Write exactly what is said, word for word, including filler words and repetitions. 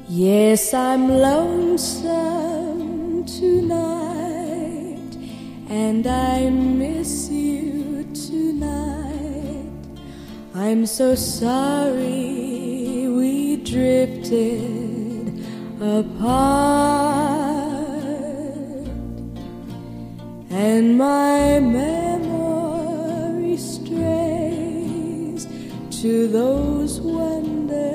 Yes, I'm lonesome tonight, and I miss you tonight. I'm so sorry we drifted apart, and my memory strays to those wonders